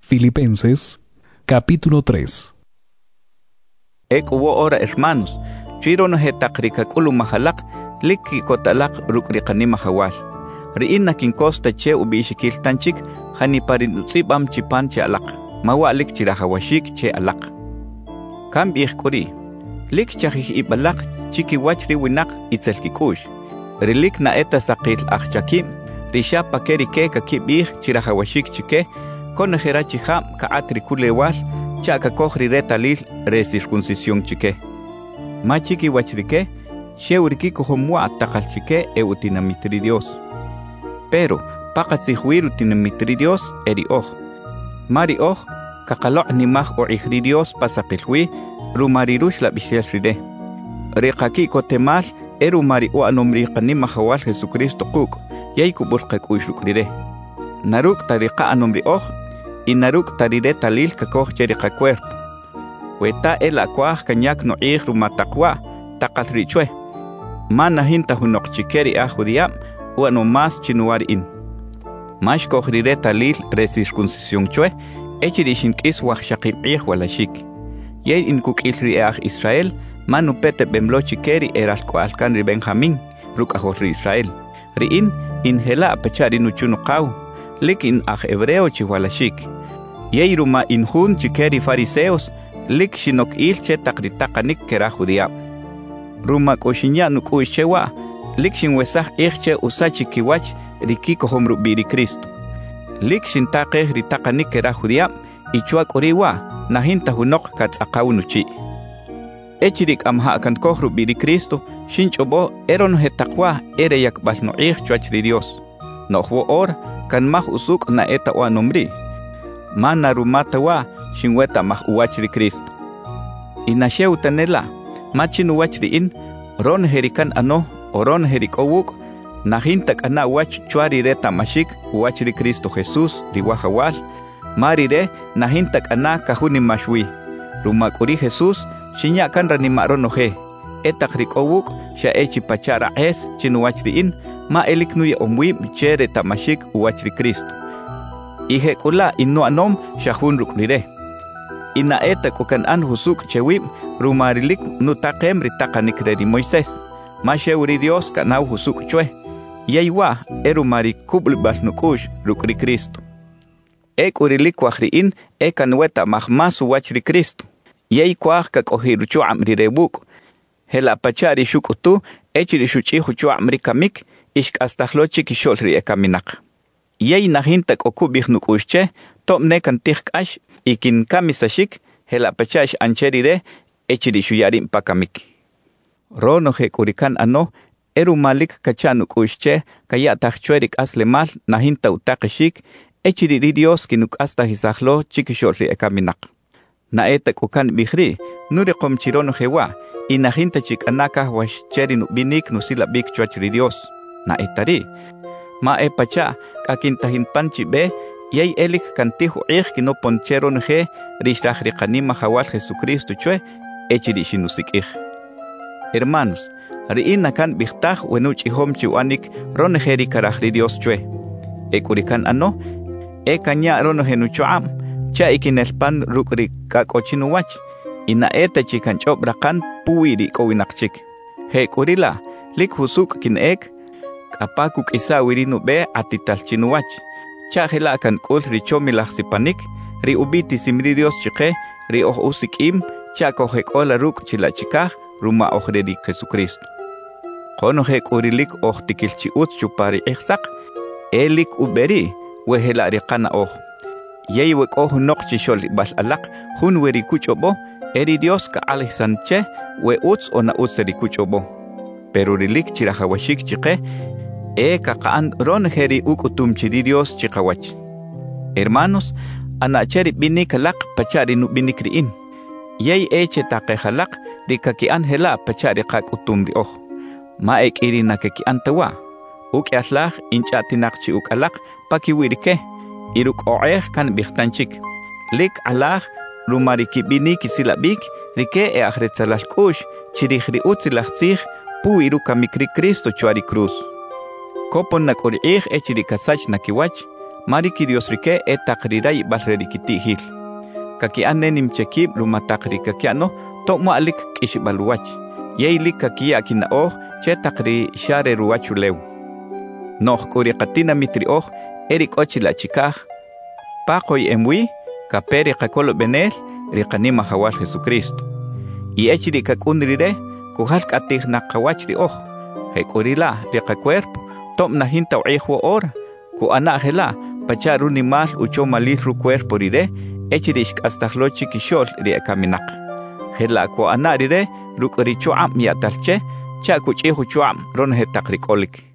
Filipenses, capítulo 3. Hubo ora hermanos, chiro no hetakrika kulu mahalak, liki kotalak rukrikani mahawal. Riin na kinkosta che ubishikil tanchik, hani parin utsibam chipan che alak, mawalik chirahawashik che alak. Kambih kuri, lik chahih ibalak, chiki wachri winak itzelkikush. Rilik na eta sakil achchakim, risha pakeri ke kakibih chirahawashik chike, konajera chiham kaatri kulewal, chaka kohri retalil recircuncisión chike. Machiki wachrike, sheuriki kohomua atakal chike eutinamitri Dios. Pero, pakatzihuir utinamitri Dios eri Mari kakalo nimah o ihri Dios pasapilhui, rumarirush la bishelfride. Rekaki kotemal, mari o anomrika nimahawal Jesucristo kuk, yaikubulkak uishukride. Naruk tarika anomri inaruk tarire talil kakoh jerika cuerpo. Weta el akwah kanyak no rumatakwa, takatrichwe. Mana hinta hunok chikeri ajudiam, uano mas chinuari in. Mash kohrire talil recircuncisión chwe, echirishin kis wahshakim walashik. Yei in kukilri Israel, manu pete bemlo chikeri eralko alkanri Benjamin, rukahorri Israel. Riin, in hela apechari nuchunukaw, lik in hebreo chiwalashik. Yeiruma injun chikeri fariseos, lik shinok ilche takritakanik kera judiam. Ruma koshinya nukuishewa, lik shinwesah irche usachi kiwach rikiko homru biri Cristo. Lik shintake ritakanik kera judiam, ichuak oriwa, nahinta hunok katsakaunuchi. Echirik amha kan kohru biri Cristo, shinchobo eron hetakwa ere yakbal no chuach Dios. Nohwo or, kan mah usuk na eta wa nomri. Mana rumata wa shinweta mah uwachri Cristo. Inasheu tanela, machin uwachri in, ron herikan ano, oron herikowuk, nahintak ana uwach chuari reta mashik uwachri Cristo Jesus riwahawal, marire nahintak ana kahuni mashwi. Rumakuri Jesus, shinyakan ranimaron oje, etak rikowuk, sha echi pachara es chinuwachri in, ma eliknuye omwi chere tamashik uwachri Cristo. Ihe kula inu anom shahun ruklire. Ina eta kukan an husuk chewim rumarilik nutakem ritakanik redi Moises. Masheuri Dios kanau husuk chwe. Yeiwa erumari kublibas nukush rukri Cristo. Urilik wahriin kanweta mahmas uwachri Cristo. Yei kwah kakohiru chuam rirebuk. Hela pachari shukutu echiri shuchi huchuam rikamik. Ishk astahlochi kisholri ekaminak. Yei nahintak okubih nukushche, top nekan tihkash, ikin kamisashik, hela pachash ancherire, echiri shuyarim pakamik. Rono hekurikan ano, malik kachanukushche, kayatahchuerik aslemal, nahinta utakashik, echiri Dios kinuk astahisahlo chikisholri ekaminak. Naetak ukan bihri, nurikom chirono hewa, inahinta chik anaka wash cherin binik nusilabik chuachri Dios. Na etari ma pacha kakintahin panchi be yay elik kantihu kino ponchero nje rishrahriqani mahawal Jesucristo chue echirishinusik Hermanos, riina kan bihtaj wenuch ihom chiwanik ronjeri karahri Dios chue. Ekurikan ano kanya ronjenuchuam cha ikinelpan rukri kakochinuwach ina eta chikanchop rakan puiri kowinakchik. Hekurila lik husuk kinek apakuk isa wirinu be atital chinuwach. Chahela kan kul richomilah sipanik, ri ubiti simri Dios chike, ri usikim, chako hekola ruk chilachikah, ruma ohredi Jesucristo. Kono hekurilik tikilchi ut chupari eksak, elik uberi, wehela rikana Yei wek nok chishol bal alak, hun weri kuchobo, eri Dios ka alisanche, we uts ona utseri kuchobo. Pero rilik chirahawashik chike, kakaan ronjeri ukutum chidi Dios chikawach. Hermanos, anacheri binikalak pachari nu binikriin. Yei eche takehalak rikakian hela pachari kak utum ri Ma iri nakekian tawa. Aslach inchatinakchi ukalak pakiwirike. Iruk kan bihtanchik. Lik alach rumariki biniki silabik rike ahretsalal kush chirihri utsilachzich pu iruka mikri Cristo chuari cruz. Kopon nakoriich echiri kasach nakiwach, Mariki Dios rike takriray balrerikitihil. Kaki anenim chekib lumatakri kakiano tokmo alik kishibaluwach. Yeilik kakia kinaoh che takri share ruwachu lew. Noh kuriqatina mitrioh erik ochila chikaj. Pakoy emwi kaperi kakolo benel riqanima hawal Jesucristo. Y echiri kakunrire kuhal katih nakawach ri oh. Hekurila riqa cuerpo tom nahinta uihwo ora. Ku anahela pacharu ni mal ucho malihru cuerpo rire echirish astahlochi kishol ri kaminak. Hela ku anarire rukricho am ya talche cha kuchihu chuam ron hetakrik olik.